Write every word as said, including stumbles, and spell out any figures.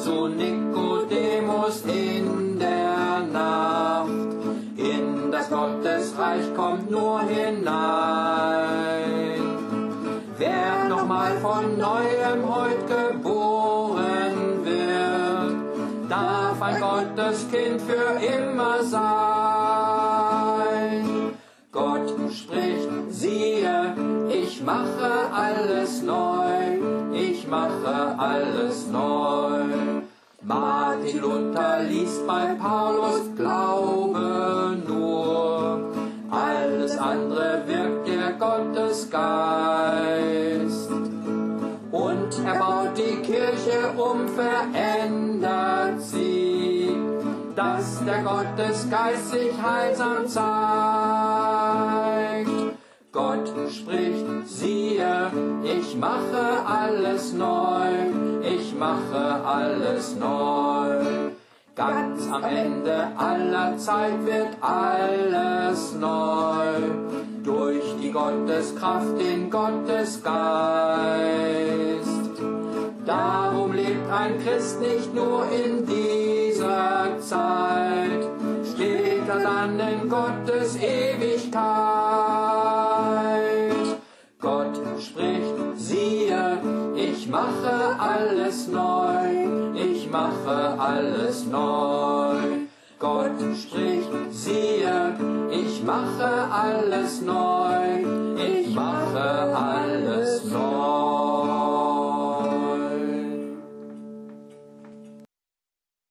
zu Nikodemus in der Nacht. In das Gottesreich kommt nur hinein, wer nochmal von Neuem heut geboren wird, darf ein Gotteskind für immer sein. Gott spricht, siehe, ich mache alles neu, ich mache alles neu. Martin Luther liest bei Paulus Glaube nur, alles andere wirkt der Gottesgeist. Und er baut die Kirche um, verändert sie, dass der Gottesgeist sich heilsam zeigt. Gott spricht, siehe, ich mache alles neu, ich mache alles neu. Ganz am Ende aller Zeit wird alles neu, durch die Gotteskraft, den Gottesgeist. Darum lebt ein Christ nicht nur in dieser Zeit, steht er dann in Gottes Ewigkeit. Gott spricht, siehe, ich mache alles neu, ich mache alles neu. Gott spricht, siehe, ich mache alles neu, ich mache alles neu.